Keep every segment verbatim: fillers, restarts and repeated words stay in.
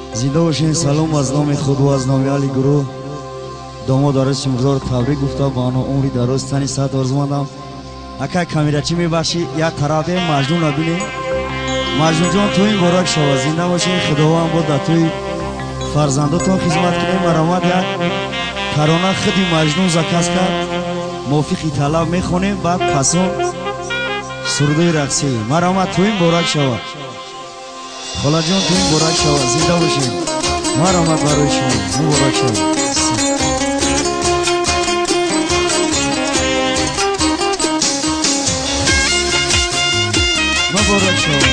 زنده باشین. سلام از نام خود و از نام علی گروه. داماد آرش شمردار تبریک گفته با آنها عمری دراز تنی صحت آرزو مندم. اکا کامیرا چی میبخشی یک خرابه مجنون نبینی. مجنون جان توی مبارک شو. زنده باشین. خداوند بود در توی فرزندتون خدمت کنیم. مرامت یک ترانه خودی مجنون زکاس کرد موفقی طلب میخونیم بعد پسون سردوی رقصی. مرامت توی مبارک شو. خلا جان توی مبارک شو. زنده باشین. مرامت برای شما. مبارک شو. مبارک شو.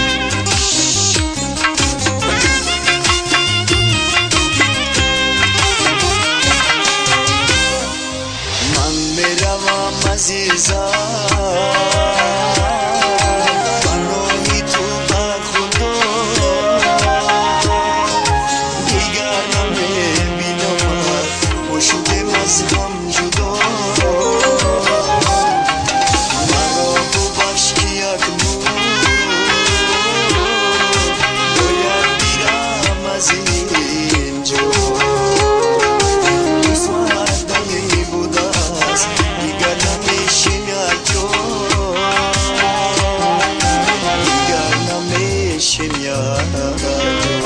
من میروم عزیزم پناهی تو بر خدا دیگر نمیبینم و شدم از هم جدا مرا ببخش که یک نور باید بیرم از اینجا قسمت دمی بوده است دیگر نمیشیم یک جا دیگر نمیشیم یک جا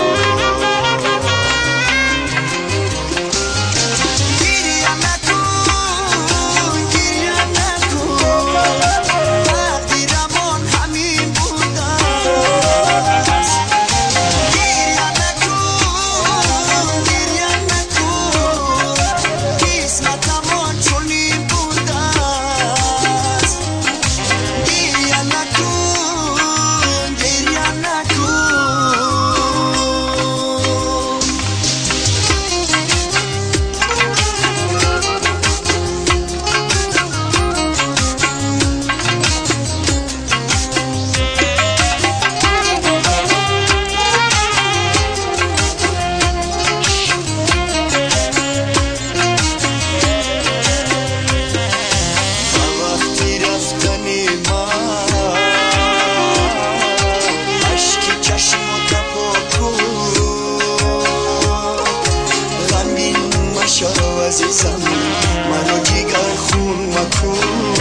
عزیزم مرا دیگر خون مکن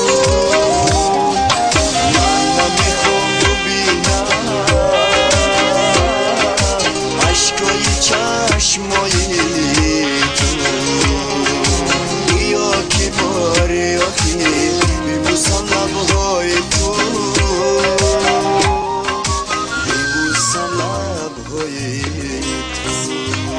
من نمیخوام ببینم عشقای چشمای تو بیا که باری آخی ببوسم لبهای تو ببوسم لبهای تو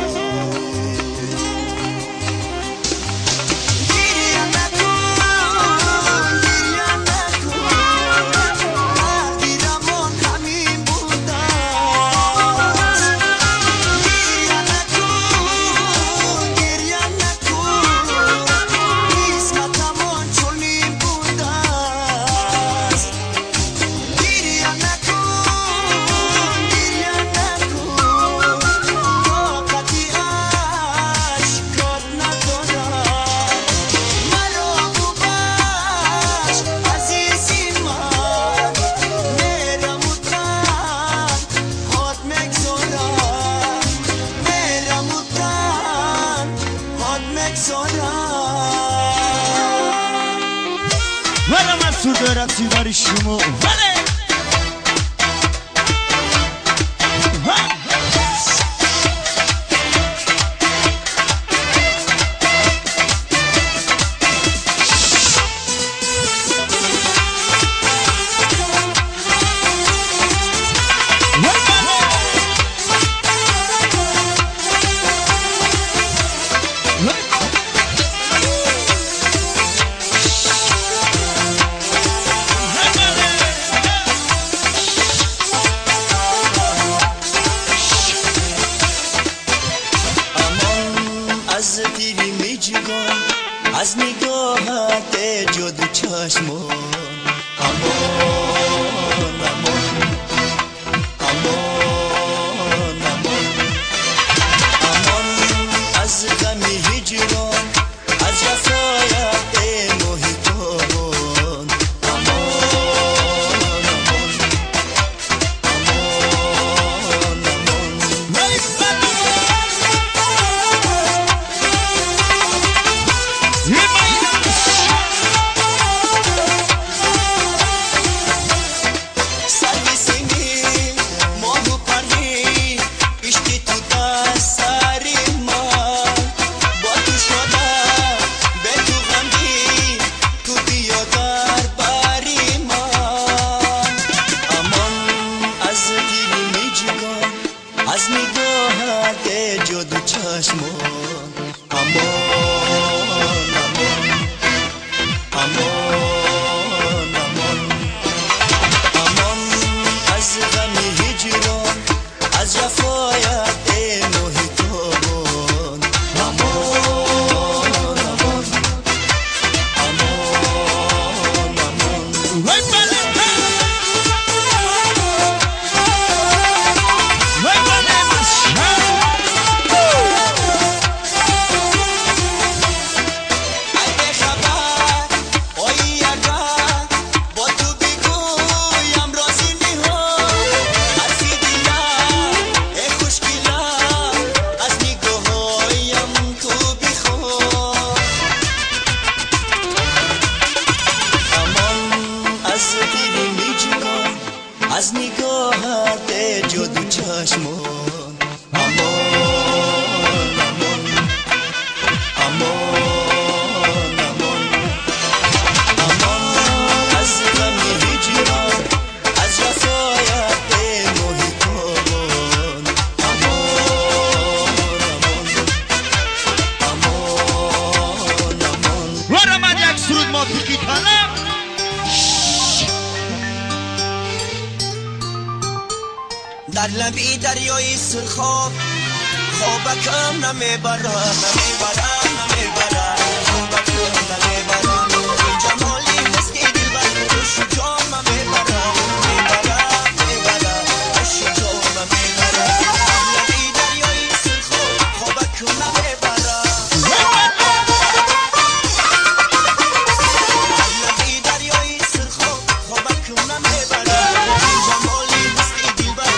ولی من سرده رقصی برای شما ولی از دیری می جگان از نگاهت جادو چشمان امان امان امان امان امان از غمی هجران از جفایت محیطان امان امان امان امان جادو چشمان امان امان امان امان امان از غم هجران از جفایت ای محتابان امان امان امان امان از نگاهت جادو چشمان امان امان امان امان امان از غم هجران از جفایت محتابان امان امان امان امان وارم یک سرود ما ترکی طلب در لبی دریای سرخاب خوابکم نمیبرم نمیبرم نمیبرم خوابکم نمیبرم این جمالی مسکی دلبر روش جام میبرم میبرم میبرم روش جام میبرم در لبی دریای سرخاب خوابکم نمیبرم در لبی دریای سرخاب خوابکم نمیبرم این جمالی مسکی دلبر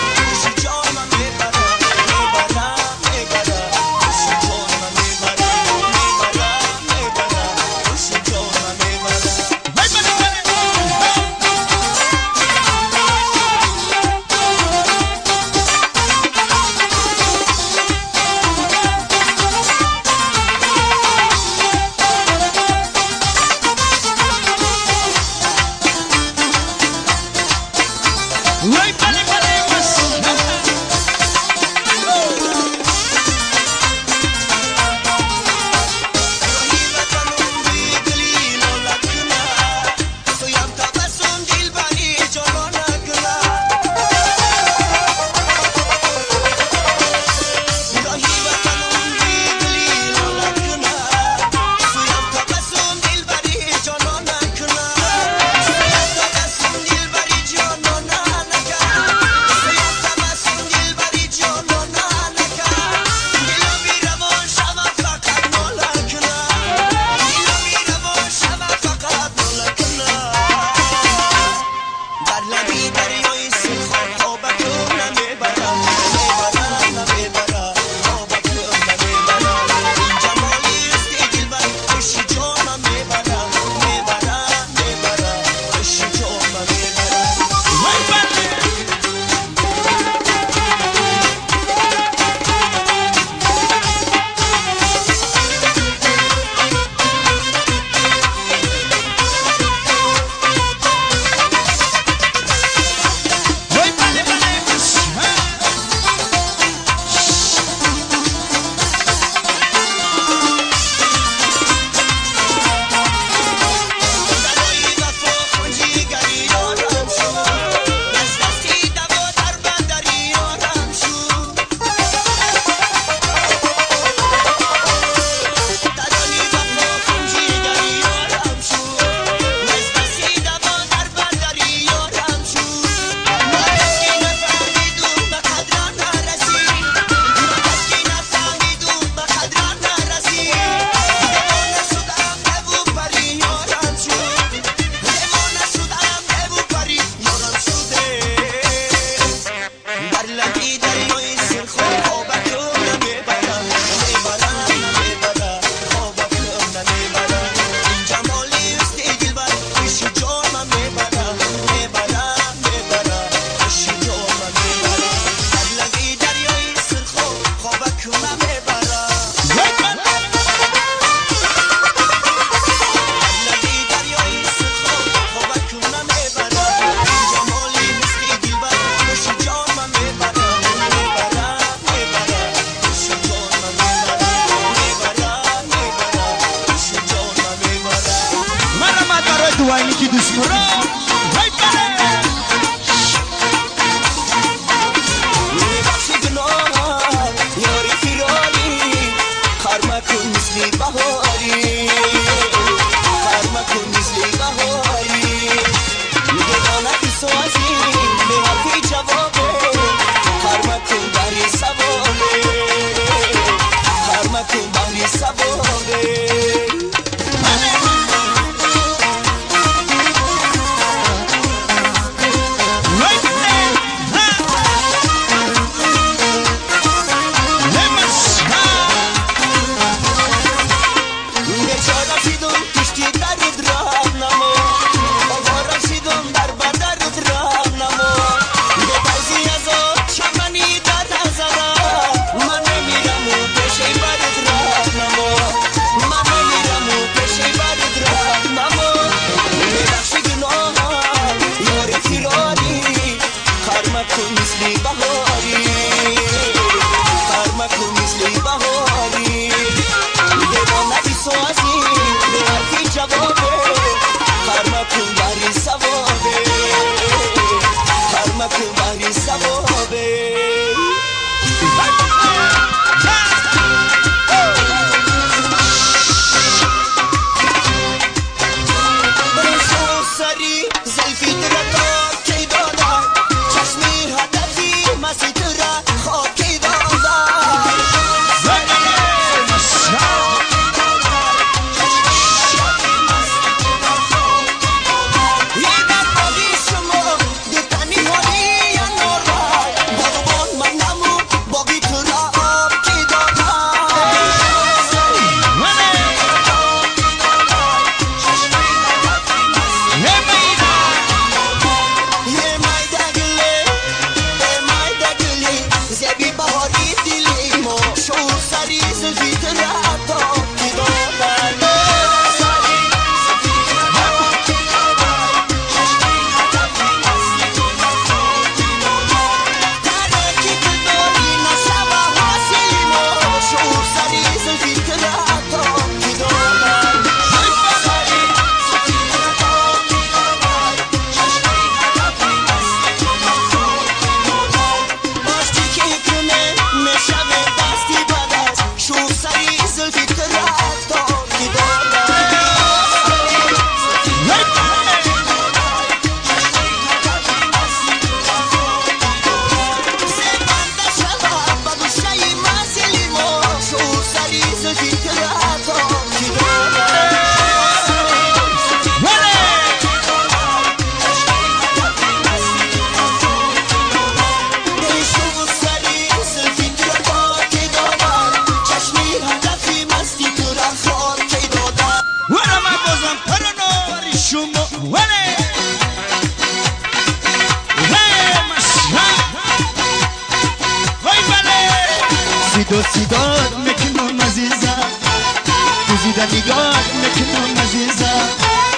سیدو سیداد میکنم عزیزم دوزیده نگاه میکنم عزیزم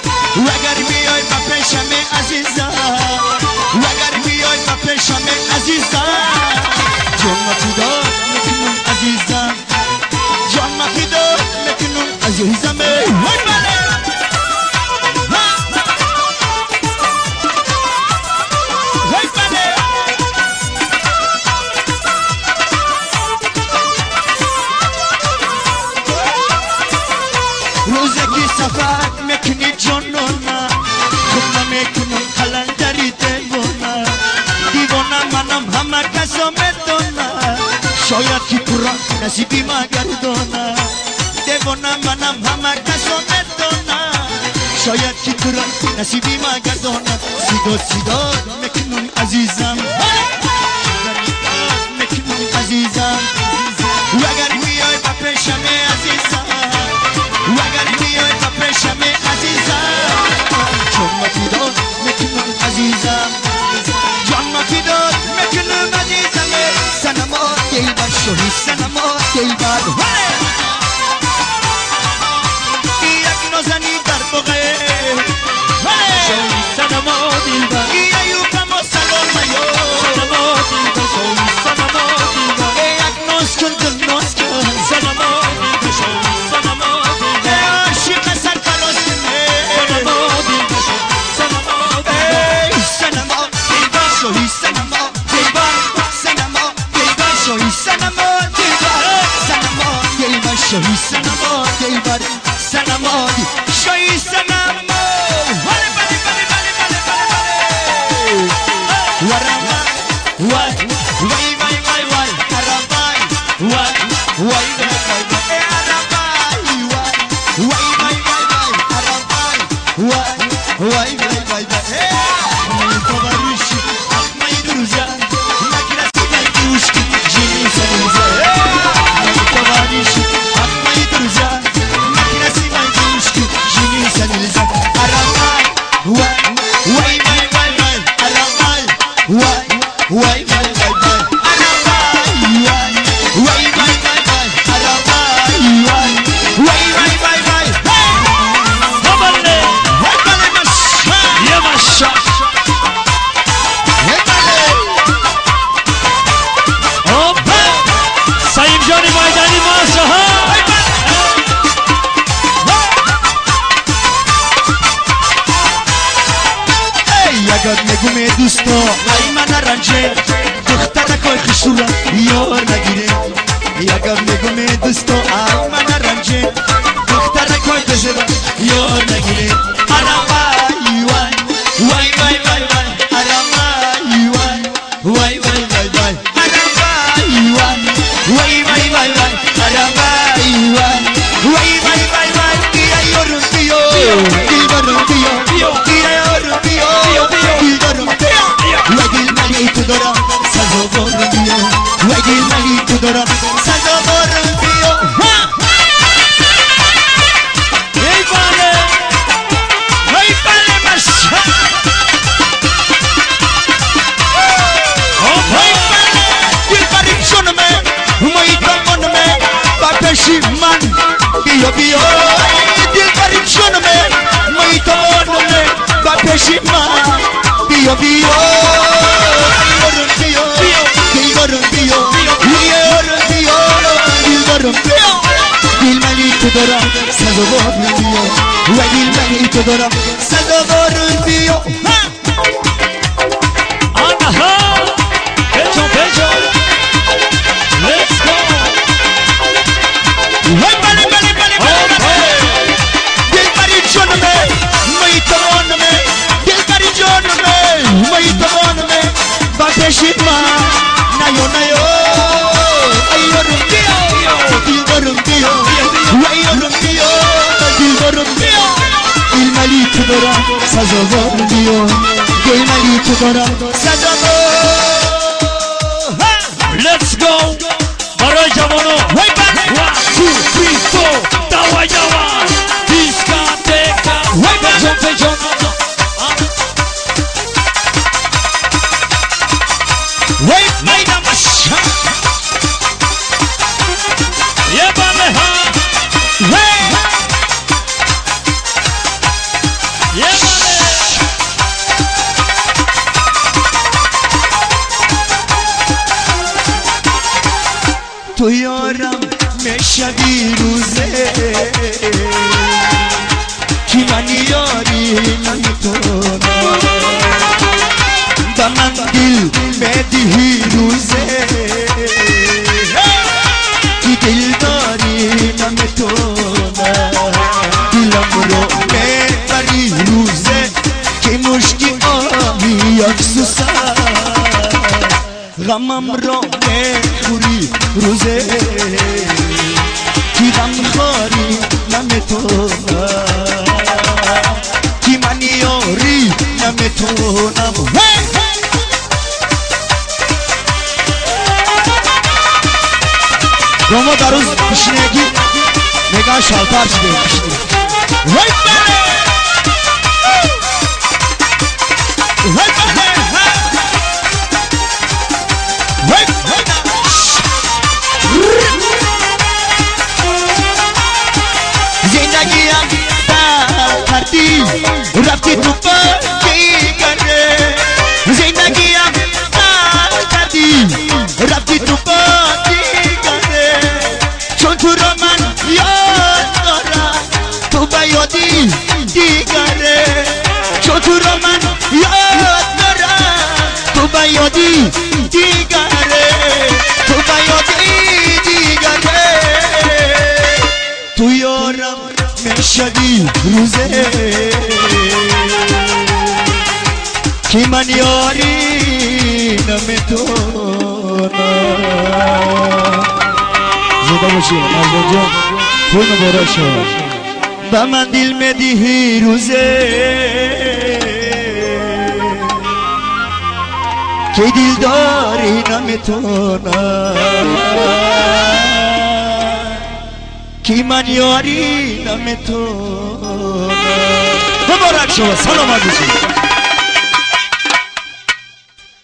وگر بیای با پیشم عزیزم وگر بیای با پیشم عزیزم جان فداد میکنم عزیزم جان فداد میکنم عزیزم وای بله وای بله روزی که سفر میکنی جانونا خود میکنم قلندری دیوانا دیوانا منم همه کسا میدونا شاید که تو را نصیبی ما گردونا دیوانا منم همه کسا میدونا شاید که تو را نصیبی ما گردونا سیدو سیدو میکنم عزیزم میکنم عزیزم وگر بیای با پیشم عزیزم وگر بیای با پیشم عزیزم جان فداد میکنم عزیزم جان فداد میکنم عزیزم سنما دلبر شوی سنما دلبر یک نازنی در بغه شوی سنما دلبر ایوبم و سلام یو سنما دلبر شوی سنما دلبر یک ناز کن دل ناز کن سنما دلبر شوی سنما دلبر عاشق سرفراز کنه سنما دلبر سنما دلبر سنما دلبر شوی سنما دلبر سنما دلبر شوی سنما دلبر سنما دلبر شوی سنما دلبر سنما شوی سنما ولی ولی ولی ولی ولی ولی ورما وای وای وای وای وای ارابای وای وای وای وای ارابای وای وای وای وای ارابای وای وای وای وای وای من تبارش احمای دروزا نکرسی من دوست جینی سنوزا من تبارش احمای دروزا نکرسی من دوست جینی سنوزا ارابای وای وای وای وای وای ارابای وای وای وای وای وای ارابای وای وای وای وای وای ارابای وای وای وای وای وای Babale, وای بله ماشا Yamasha, وای بله Opa, Sayın Johnny Maydani Maşaha. یگاد نگومه دوستا وای من رنجه دختر کوی خشورا یار دوست و من رنجه دختر کوی بزبا یار نگیره آرام وای وای وای وای وای وای آرام وای وای وای وای وای وای آرام وای وای وای وای وای وای آرام وای وای وای وای وای وای کیا یارم بیو دیوارم بیو کیا یارم بیو دیوارم بیو وگیل ملی تو دارم سازوارم بیو وگیل ملی تو دارم سازوارم بیو ای باله ای باله مشا ای باله دل بری جونمه مایی دامنمه با پشیمان بیو بیو دل بری جونمه مایی دامنمه با پشیمان بیو بیو یارم بیو یارم بیو یارم بیو یارم بیو دل ملی تو دارم سازوارم بیو و دل ملی تو دارم سازوارم بیو آنها بجو بجو Let's go وای بله بله بله بله دل بری جانمه مایی توانمه دل بری جانمه مایی توانمه با پشیمان نیو نیو ایارم بیو دیوارم بیو ایارم بیو دیوارم بیو دل ملی تو دارم سازوارم بیو دل ملی تو دارم سازوارم Let's go برای جوانو وای بله One, two, three, four دوا جوان دیسکاتیکا وای بله بجو بجو وای مینا مشا یه باله ها وای یه باله تو یارم میشوی روزه کی من یاری نمیتونم با من دل بدهی روزه کی دل داری نمیتونم دلم رو میبری روزه که مشکی آمی افسوسه غمم را میخوری روزه کی غم خاری نمیتونم کی من یاری نمیتونم روما در روز پیشنگی نگاه شالتر شده پیشنگی وای بله وای بله وای زندگیم در کردی رفتی تو باقی گره زندگیم در کردی رفتی تو باقی گره چون تو رو من یاد دارم تو بیادی دیگره چون تو رو من یاد دارم تو بیادی دیگره تو بیادی دیگره تو یارم میشدی روزه که من یاری نمیتونم زده باشی نزدن جان پول نبارا شد با من دل میدی روزه که دل داری نمیتونم که من یاری نمیتونم مبارک شما سلامت باشید